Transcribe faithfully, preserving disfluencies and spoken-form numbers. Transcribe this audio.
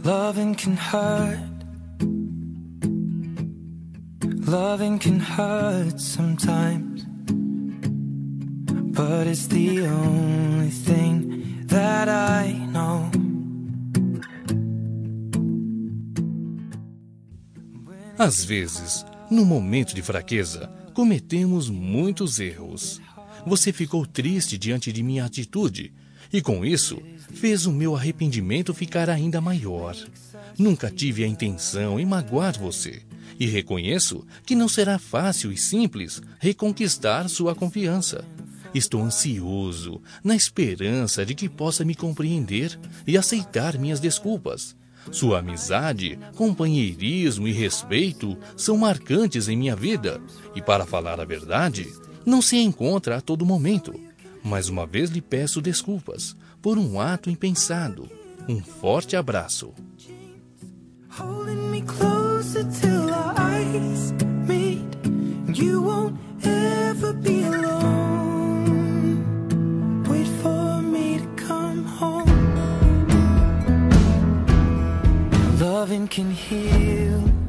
Loving can hurt. Loving can hurt sometimes, but it's the only thing that I know. Às vezes, no momento de fraqueza, cometemos muitos erros. Você ficou triste diante de minha atitude e, com isso, fez o meu arrependimento ficar ainda maior. Nunca tive a intenção em magoar você e reconheço que não será fácil e simples reconquistar sua confiança. Estou ansioso, na esperança de que possa me compreender e aceitar minhas desculpas. Sua amizade, companheirismo e respeito são marcantes em minha vida e, para falar a verdade, não se encontra a todo momento. Mais uma vez lhe peço desculpas por um ato impensado. Um forte abraço. Holding me closer till our eyes meet. You won't ever be alone. Wait for me to come home. Loving can heal.